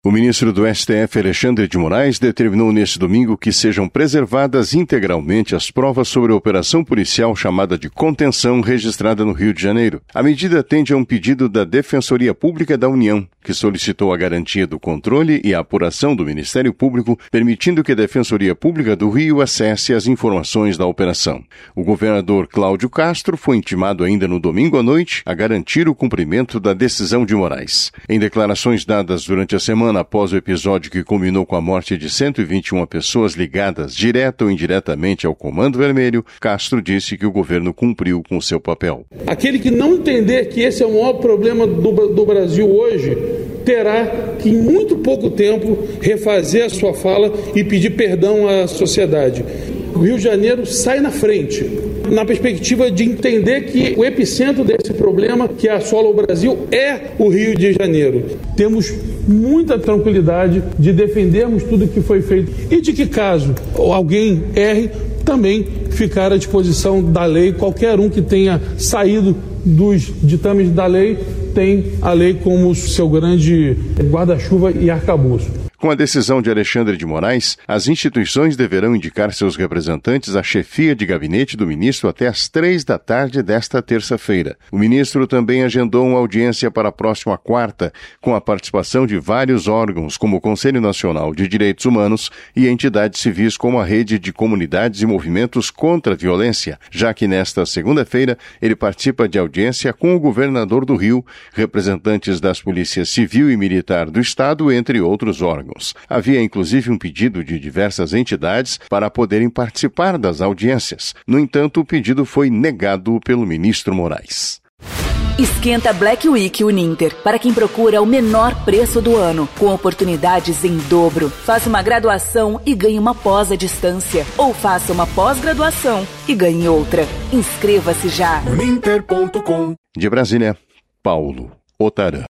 O ministro do STF, Alexandre de Moraes, determinou neste domingo que sejam preservadas integralmente as provas sobre a operação policial chamada de contenção registrada no Rio de Janeiro. A medida atende a um pedido da Defensoria Pública da União, que solicitou a garantia do controle e a apuração do Ministério Público, permitindo que a Defensoria Pública do Rio acesse as informações da operação. O governador Cláudio Castro foi intimado ainda no domingo à noite a garantir o cumprimento da decisão de Moraes. Em declarações dadas durante a semana após o episódio que culminou com a morte de 121 pessoas ligadas direta ou indiretamente ao Comando Vermelho, Castro disse que o governo cumpriu com seu papel. Aquele que não entender que esse é o maior problema do Brasil hoje, terá que em muito pouco tempo refazer a sua fala e pedir perdão à sociedade. O Rio de Janeiro sai na frente, na perspectiva de entender que o epicentro desse problema que assola o Brasil é o Rio de Janeiro. Temos muita tranquilidade de defendermos tudo que foi feito e de que, caso alguém erre, também ficar à disposição da lei. Qualquer um que tenha saído dos ditames da lei tem a lei como seu grande guarda-chuva e arcabouço. Com a decisão de Alexandre de Moraes, as instituições deverão indicar seus representantes à chefia de gabinete do ministro até às 15h desta terça-feira. O ministro também agendou uma audiência para a próxima quarta, com a participação de vários órgãos, como o Conselho Nacional de Direitos Humanos e entidades civis como a Rede de Comunidades e Movimentos contra a Violência, já que nesta segunda-feira ele participa de audiência com o governador do Rio, representantes das polícias civil e militar do Estado, entre outros órgãos. Havia inclusive um pedido de diversas entidades para poderem participar das audiências. No entanto, o pedido foi negado pelo ministro Moraes. Esquenta Black Week Uninter, para quem procura o menor preço do ano, com oportunidades em dobro. Faça uma graduação e ganhe uma pós à distância, ou faça uma pós-graduação e ganhe outra. Inscreva-se já. Uninter.com. De Brasília, Paulo Otarã.